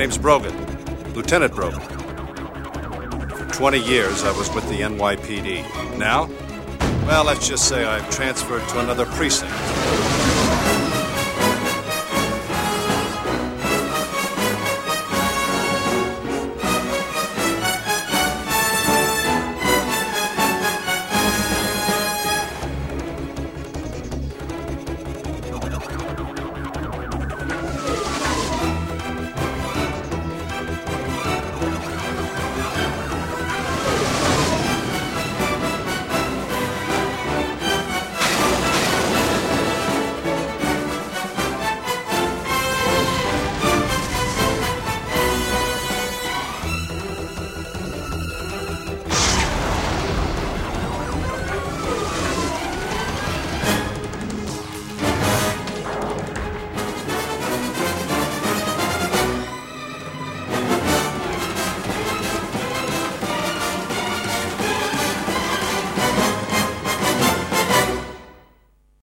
name's Brogan, Lieutenant Brogan. For 20 years, I was with the NYPD. Now, well, let's just say I've transferred to another precinct.